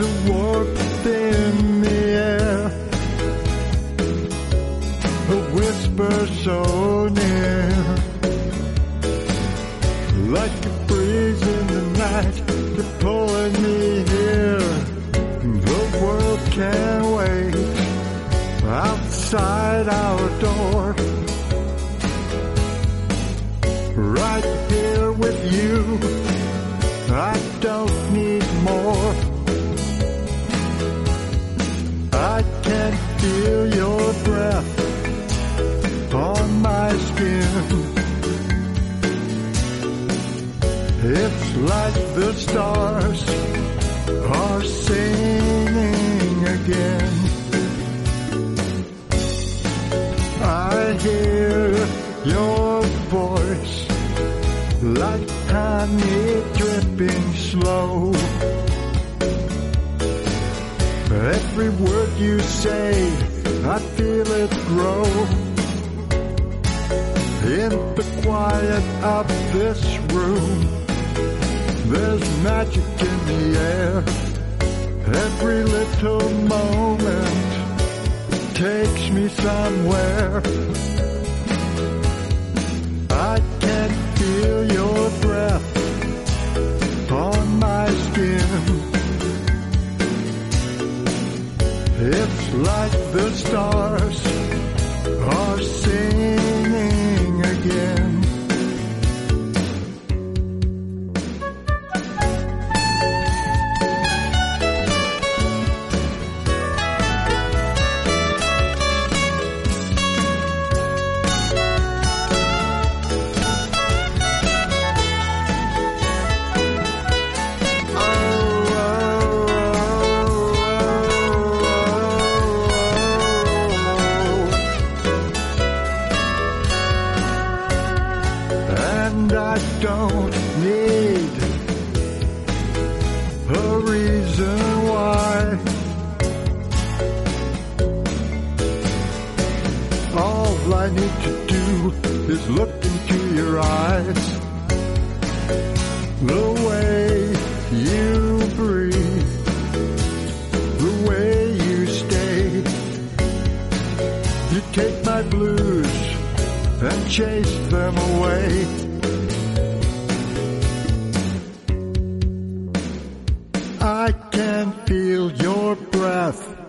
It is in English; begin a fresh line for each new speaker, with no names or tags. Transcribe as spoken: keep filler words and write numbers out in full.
the warmth in the air, a whisper so near, like a breeze in the night, you're pulling me here. The world can't wait outside our door. Right here with you, I don't need more. I can feel your breath on my skin. It's like the stars are singing again. I hear your voice like honey dripping slow. Every word you say, I feel it grow. In the quiet of this room, there's magic in the air. Every little moment takes me somewhere. I can feel your breath on my skin. It's like the stars are singing again. And I don't need a reason why. All I need to do is look into your eyes. The way you breathe, the way you stay. You take my blues and chase them away. I can feel your breath